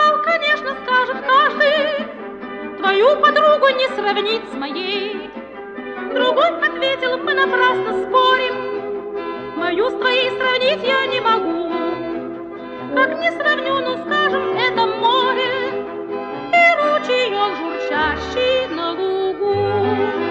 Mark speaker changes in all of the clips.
Speaker 1: сказал, конечно, скажет каждый, твою подругу не сравнить с моей. Другой ответил, мы напрасно спорим, мою с твоей сравнить я не могу. Как не сравню, ну скажем, это море и ручеек, журчащий на лугу.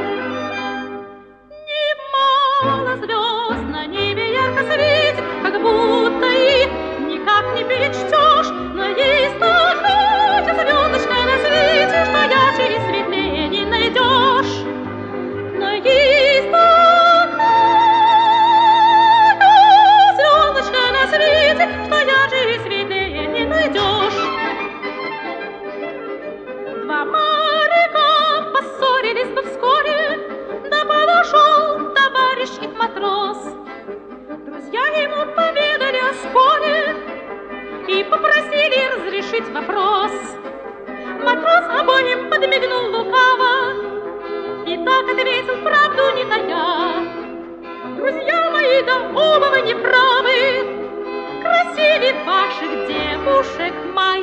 Speaker 1: Немало звезд на небе ярко светит, как будто их никак не перечтешь, но есть такая звездочка на свете, что ярче и светлее не найдешь. Но есть такая звездочка на свете, что ярче и светлее не найдешь. Два моряка поссорились бы вскоре, да подошел товарищ их матрос. Друзья ему поведали о споре и попросили разрешить вопрос. Матрос обоим подмигнул лукаво и так ответил, правду не тая: друзья мои, да оба вы не правы, красивее ваших девушек мать.